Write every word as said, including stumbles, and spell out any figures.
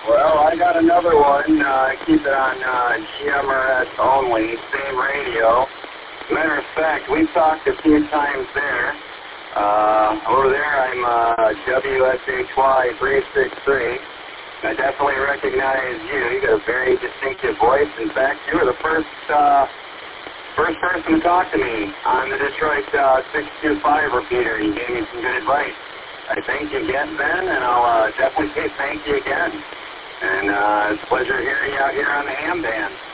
Well, I got another one. Uh, keep it on uh, G M R S only, same radio. Matter of fact, we've talked a few times there. Uh, over there, I'm uh, W S H Y three six three. I definitely recognize you. You got a very distinctive voice. In fact, you were the first uh, first person to talk to me on the Detroit uh, six two five repeater. You gave me some good advice. I thank you again, Ben, and I'll uh, definitely say thank you again. And uh, it's a pleasure hearing you out here on the ham band.